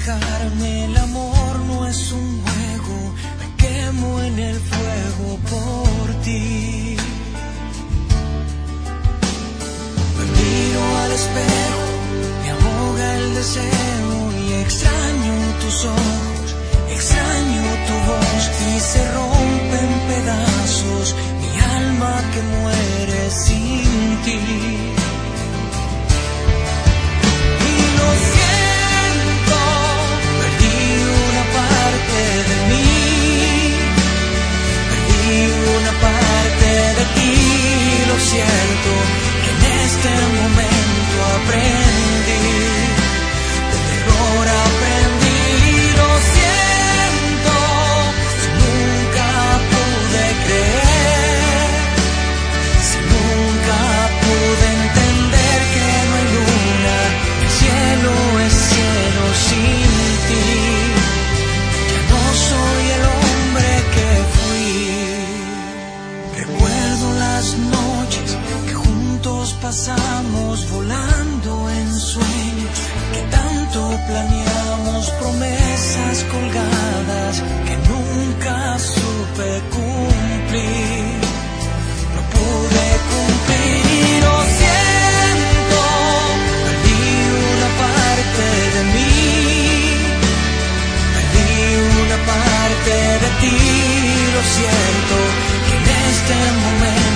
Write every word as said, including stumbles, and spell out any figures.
dejarme, el amor no es un juego, me quemo en el fuego por ti. Me miro al espejo, me ahoga el deseo y extraño tus ojos, extraño tu voz y se rompe en pedazos mi alma que muere sin ti. Y lo siento, perdí una parte de mí, perdí una parte de ti. Lo cierto que en este momento aprendí, del error aprendí. Lo siento, si nunca pude creer, si nunca pude entender que no hay luna, el cielo es cielo sin ti. Ya no soy el hombre que fui. Recuerdo las noches que juntos pasamos volando en sueños, que tanto planeamos, promesas colgadas que nunca supe cumplir. No pude cumplir, lo siento, perdí una parte de mí, perdí una parte de ti. Lo siento que en este momento